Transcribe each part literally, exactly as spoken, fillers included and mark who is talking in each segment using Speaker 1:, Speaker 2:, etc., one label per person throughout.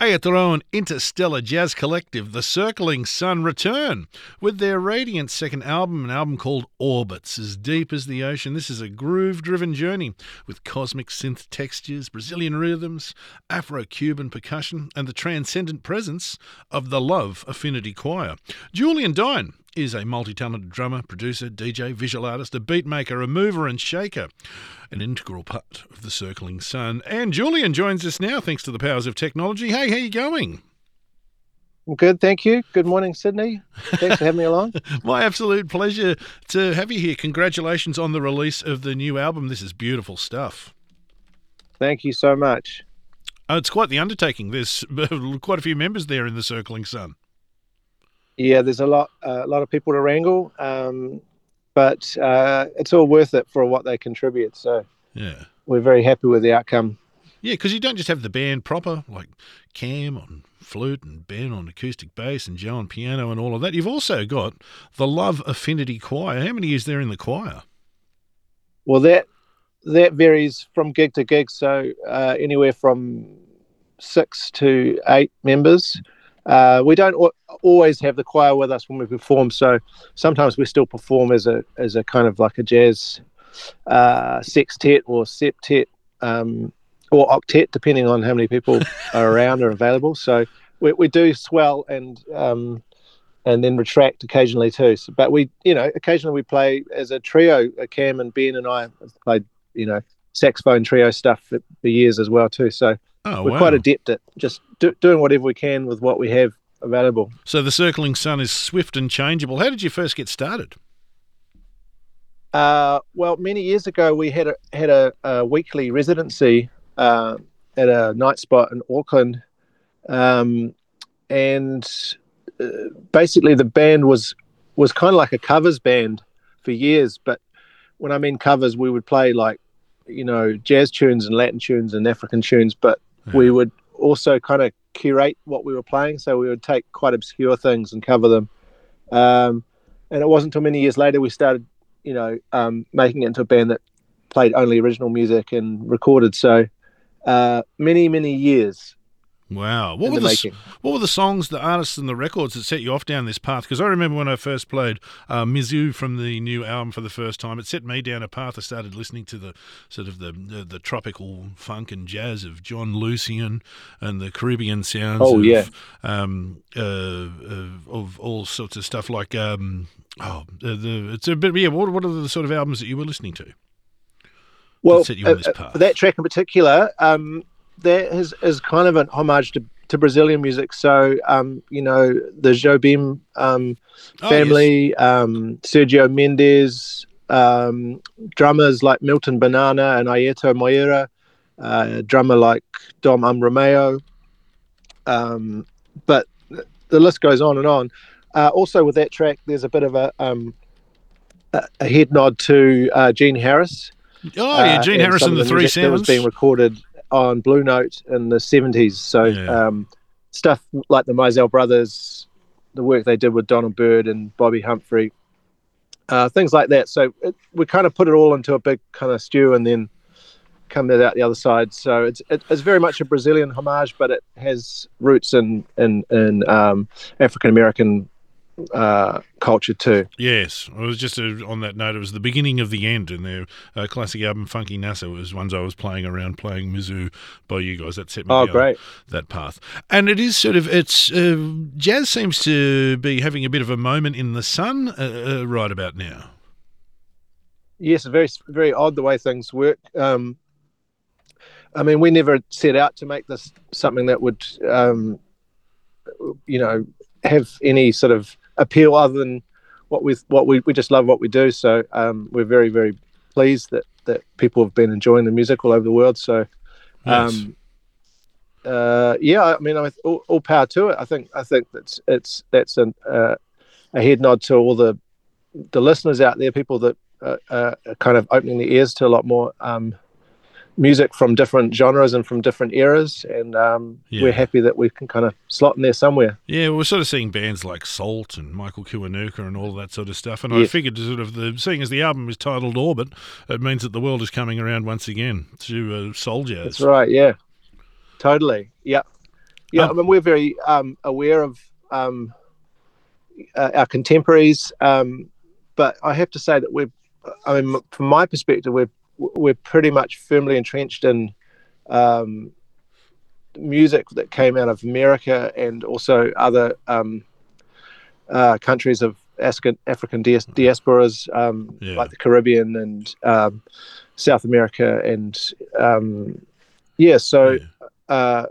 Speaker 1: Aotearoa interstellar jazz collective, The Circling Sun, return with their radiant second album, an album called Orbits. As deep as the ocean, this is a groove-driven journey with cosmic synth textures, Brazilian rhythms, Afro-Cuban percussion, and the transcendent presence of the Love Affinity Choir. Julian Dine is a multi-talented drummer, producer, D J, visual artist, a beat maker, a mover and shaker, an integral part of The Circling Sun. And Julian joins us now thanks to the powers of technology. Hey, how you going?
Speaker 2: I'm good, thank you. Good morning, Sydney. Thanks for having me along.
Speaker 1: My absolute pleasure to have you here. Congratulations on the release of the new album. This is beautiful stuff.
Speaker 2: Thank you so much.
Speaker 1: Oh, it's quite the undertaking. There's quite a few members there in The Circling Sun.
Speaker 2: Yeah, there's a lot, uh, a lot of people to wrangle, um, but uh, it's all worth it for what they contribute. So
Speaker 1: yeah,
Speaker 2: we're very happy with the outcome.
Speaker 1: Yeah, because you don't just have the band proper, like Cam on flute and Ben on acoustic bass and Joe on piano and all of that. You've also got the Love Affinity Choir. How many is there in the choir?
Speaker 2: Well, that that varies from gig to gig. So uh, anywhere from six to eight members. Uh, we don't o- always have the choir with us when we perform, so sometimes we still perform as a as a kind of like a jazz uh, sextet or septet um, or octet, depending on how many people are around or available. So we we do swell and um, and then retract occasionally too. So, but we, you know, occasionally we play as a trio. uh, Cam and Ben and I have played, you know, saxophone trio stuff for, for years as well too. So.
Speaker 1: Oh,
Speaker 2: We're
Speaker 1: wow.
Speaker 2: quite adept at just do, doing whatever we can with what we have available.
Speaker 1: So The Circling Sun is swift and changeable. How did you first get started?
Speaker 2: Uh, well, many years ago, we had a had a, a weekly residency uh, at a night spot in Auckland, um, and uh, basically the band was was kind of like a covers band for years. But when I mean covers, we would play like, you know, jazz tunes and Latin tunes and African tunes, but
Speaker 1: yeah.
Speaker 2: we would also kind of curate what we were playing. So we would take quite obscure things and cover them. Um, and it wasn't until many years later we started, you know, um, making it into a band that played only original music and recorded. So uh, many, many years.
Speaker 1: Wow. What
Speaker 2: in
Speaker 1: were
Speaker 2: the
Speaker 1: the,
Speaker 2: making.
Speaker 1: what were the songs, the artists and the records that set you off down this path? Because I remember when I first played uh, Mizzou from the new album for the first time, it set me down a path. I started listening to the sort of the the, the tropical funk and jazz of John Lucian and the Caribbean sounds
Speaker 2: Oh,
Speaker 1: of,
Speaker 2: yeah.
Speaker 1: um, uh, of, of all sorts of stuff like, um, oh, the, the it's a bit, yeah, what, what are the sort of albums that you were listening to?
Speaker 2: Well,
Speaker 1: set you on this
Speaker 2: uh,
Speaker 1: path?
Speaker 2: uh, that track in particular, um, that is, is kind of an homage to, to Brazilian music. So, um, you know, the Jobim um,
Speaker 1: Oh,
Speaker 2: family,
Speaker 1: yes.
Speaker 2: um, Sergio Mendes, um, drummers like Milton Banana and Ayeto Moira, uh, drummer like Dom Um Romeo. Um, but the list goes on and on. Uh, also with that track, there's a bit of a, um, a, a head nod to uh, Gene Harris.
Speaker 1: Oh, yeah,
Speaker 2: uh,
Speaker 1: Gene
Speaker 2: and
Speaker 1: Harris
Speaker 2: some
Speaker 1: and
Speaker 2: of
Speaker 1: the
Speaker 2: the
Speaker 1: Three
Speaker 2: music that was
Speaker 1: Sounds.
Speaker 2: being recorded on Blue Note in the seventies. So
Speaker 1: Yeah.
Speaker 2: um, stuff like the Mizell Brothers, the work they did with Donald Byrd and Bobby Humphrey, uh, things like that. So it, we kind of put it all into a big kind of stew and then come out the other side. So it's it, it's very much a Brazilian homage, but it has roots in in, in um, African American uh, culture too.
Speaker 1: Yes, it was just a, on that note. It was the beginning of the end, and their uh, classic album "Funky Nassa" was ones I was playing around, playing Mizzou by you guys. That set me
Speaker 2: Oh,
Speaker 1: down
Speaker 2: great.
Speaker 1: that path. And it is sort of it's uh, jazz seems to be having a bit of a moment in the sun uh, uh, right about now.
Speaker 2: Yes, very very odd the way things work. Um, I mean, we never set out to make this something that would, um, you know, have any sort of appeal other than what we what we we just love what we do. So um, we're very very pleased that that people have been enjoying the music all over the world. So um,
Speaker 1: Yes.
Speaker 2: uh, yeah, I mean, I, all, all power to it. I think I think that's it's that's an, uh, a head nod to all the the listeners out there, people that uh, uh, are kind of opening their ears to a lot more um, music from different genres and from different eras, and um,
Speaker 1: Yeah.
Speaker 2: we're happy that we can kind of slot in there somewhere.
Speaker 1: Yeah, we're sort of seeing bands like Salt and Michael Kiwanuka and all that sort of stuff. And I
Speaker 2: Yes.
Speaker 1: figured, sort of the seeing as the album is titled Orbit, it means that the world is coming around once again to uh, soul jazz.
Speaker 2: That's right, yeah, totally, yeah. Yeah,
Speaker 1: Um,
Speaker 2: I mean, we're very um, aware of um, uh, our contemporaries, um, but I have to say that we're, I mean, from my perspective, we're we're pretty much firmly entrenched in um, music that came out of America and also other um, uh, countries of African, African dias- diasporas, um,
Speaker 1: yeah,
Speaker 2: like the Caribbean and um, South America, and um, yeah. So,
Speaker 1: yeah,
Speaker 2: uh,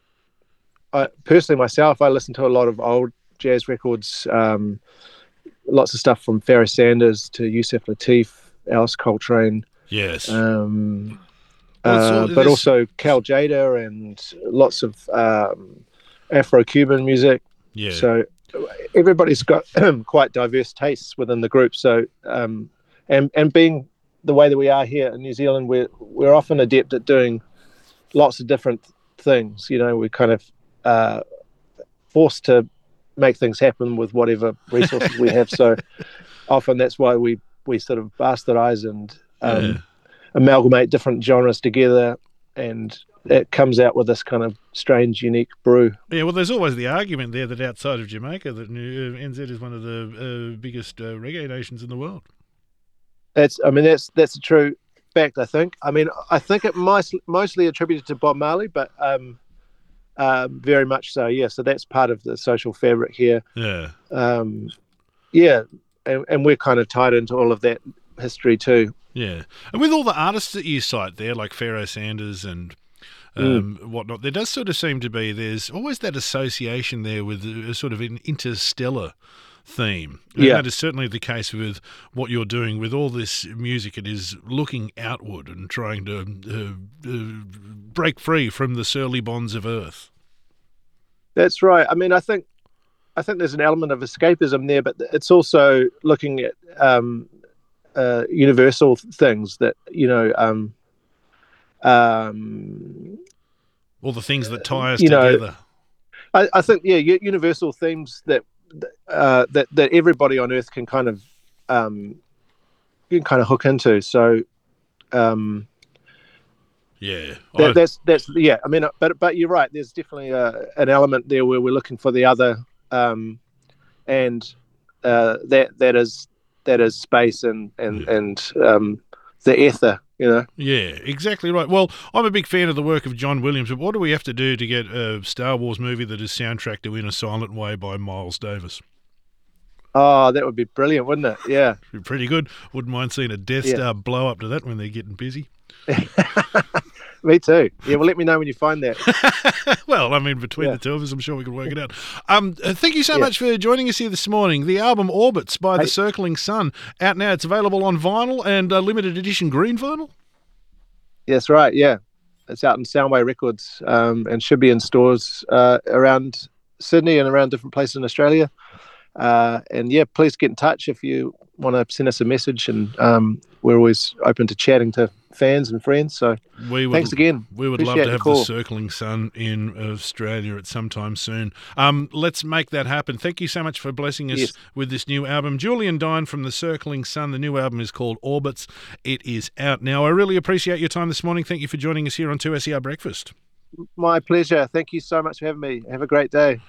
Speaker 2: I, personally, myself, I listen to a lot of old jazz records, um, lots of stuff from Pharoah Sanders to Yusef Lateef, Alice Coltrane,
Speaker 1: yes.
Speaker 2: um,
Speaker 1: Well, it's all
Speaker 2: uh, but
Speaker 1: this.
Speaker 2: also Cal Jada and lots of um, Afro-Cuban music.
Speaker 1: Yeah,
Speaker 2: So everybody's got quite diverse tastes within the group. So um, and and being the way that we are here in New Zealand, we're we're often adept at doing lots of different things. You know, we're kind of uh, forced to make things happen with whatever resources we have. So often that's why we we sort of bastardize and
Speaker 1: yeah.
Speaker 2: um, amalgamate different genres together, and it comes out with this kind of strange, unique brew.
Speaker 1: Yeah, well, there's always the argument there that outside of Jamaica, that uh, N Z is one of the uh, biggest uh, reggae nations in the world.
Speaker 2: That's, I mean, that's that's a true fact. I think. I mean, I think it most, mostly attributed to Bob Marley, but um, um, very much so. Yeah. So that's part of the social fabric here.
Speaker 1: Yeah,
Speaker 2: Um, yeah, and, and we're kind of tied into all of that history too.
Speaker 1: yeah. And with all the artists that you cite there, like Pharoah Sanders and
Speaker 2: Mm.
Speaker 1: um, whatnot, there does sort of seem to be, there's always that association there with a, a sort of an interstellar theme. And
Speaker 2: Yeah.
Speaker 1: that is certainly the case with what you're doing with all this music. It is looking outward and trying to uh, uh, break free from the surly bonds of Earth.
Speaker 2: That's right. I mean, I think I think there's an element of escapism there, but it's also looking at um, uh, universal things that you know. Um, um,
Speaker 1: All the things that tie us
Speaker 2: you know,
Speaker 1: together.
Speaker 2: I, I think yeah, u- universal themes that uh, that that everybody on Earth can kind of um, can kind of hook into. So um,
Speaker 1: Yeah.
Speaker 2: that,
Speaker 1: I,
Speaker 2: that's that's yeah. I mean, but but you're right. There's definitely a, an element there where we're looking for the other, um, and uh, that that is that is space and and
Speaker 1: yeah.
Speaker 2: and um, the ether. You know.
Speaker 1: Yeah, exactly right. Well, I'm a big fan of the work of John Williams, but what do we have to do to get a Star Wars movie that is soundtracked to In a Silent Way by Miles Davis?
Speaker 2: Oh, that would be brilliant, wouldn't it? Yeah.
Speaker 1: Be pretty good. Wouldn't mind seeing a Death
Speaker 2: Yeah.
Speaker 1: Star blow up to that when they're getting busy.
Speaker 2: Me too. Yeah, well, let me know when you find that.
Speaker 1: Well, I mean, between
Speaker 2: Yeah.
Speaker 1: the two of us, I'm sure we can work it out. Um, uh, thank you so
Speaker 2: Yeah.
Speaker 1: much for joining us here this morning. The album Orbits by
Speaker 2: Hey.
Speaker 1: The Circling Sun, out now. It's available on vinyl and uh, limited edition green vinyl.
Speaker 2: That's right. Yeah, it's out in Soundway Records um, and should be in stores uh, around Sydney and around different places in Australia. Uh, and yeah, please get in touch if you want to send us a message, and um, we're always open to chatting to fans and friends. So
Speaker 1: We would,
Speaker 2: thanks again.
Speaker 1: We would
Speaker 2: Appreciate
Speaker 1: love to
Speaker 2: the
Speaker 1: have
Speaker 2: call.
Speaker 1: The Circling Sun in Australia at some time soon. Um, let's make that happen. Thank you so much for blessing us
Speaker 2: Yes.
Speaker 1: with this new album. Julian Dine from The Circling Sun. The new album is called Orbits. It is out now. I really appreciate your time this morning. Thank you for joining us here on two S E R Breakfast.
Speaker 2: My pleasure. Thank you so much for having me. Have a great day.